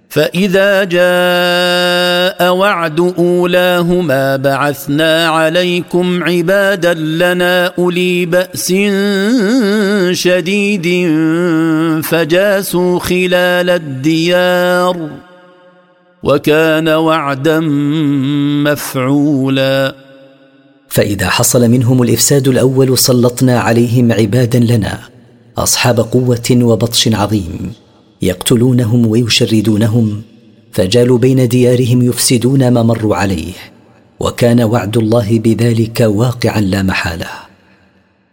فإذا جاء وعد أولاهما بعثنا عليكم عبادا لنا أولي بأس شديد فجاسوا خلال الديار وكان وعدا مفعولا. فإذا حصل منهم الإفساد الأول صلطنا عليهم عبادا لنا أصحاب قوة وبطش عظيم يقتلونهم ويشردونهم، فجالوا بين ديارهم يفسدون ما مروا عليه، وكان وعد الله بذلك واقعا لا محالة.